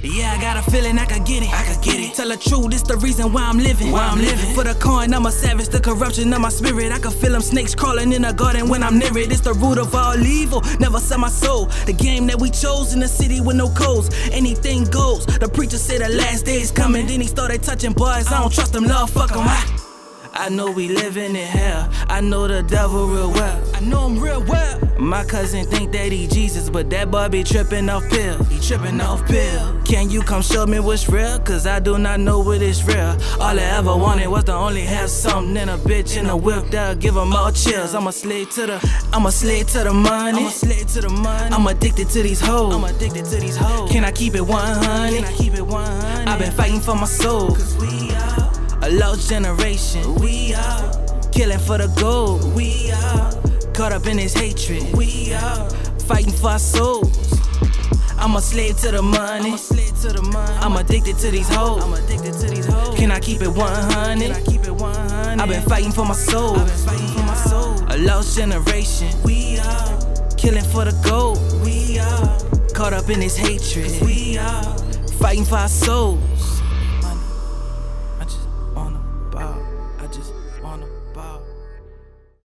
Yeah, I got a feeling I could get it. Tell the truth, it's the reason why I'm living. For the coin, I'm a savage, the corruption of my spirit. I can feel them snakes crawling in the garden when I'm near it. It's the root of all evil, never sell my soul. The game that we chose in the city with no codes. Anything goes. The preacher said the last day is coming. Then he started touching boys. I don't trust them, love, fuck them. I know we living in hell. I know the devil real well. I know him real well. My cousin think that he Jesus, but that boy be tripping off pill. He tripping off pill. Can you come show me what's real? Cause I do not know what is real. All I ever wanted was to only have something and a bitch in a whip that'll give them all chills. I'm a slave to the money. I'm addicted to these hoes. Can I keep it 100? I've been fighting for my soul. Cause we are a lost generation. We are killing for the gold. We are caught up in this hatred. We are fighting for our souls. I'm a slave to the money. I'm addicted to these hoes. Can I keep it 100? I've been fighting for my soul. A lost generation. We are killing for the gold. We are caught up in this hatred. We are fighting for our souls.